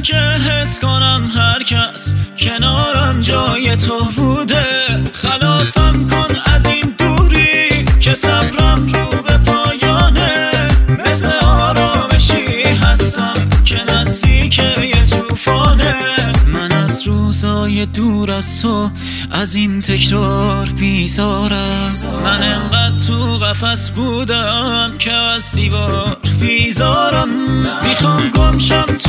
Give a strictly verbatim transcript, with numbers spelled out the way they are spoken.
دلم که حس کنم هر کس کنارم جای تو بوده. خلاصم کن از این دوری که صبرم رو به پایانه. مثل آرامشی هستم که نزدیک یه توفانه. من از روزای دور از تو از این تکرار بیزارم. من انقدر تو قفس بودم که از دیوار بیزارم. میخوام گمشم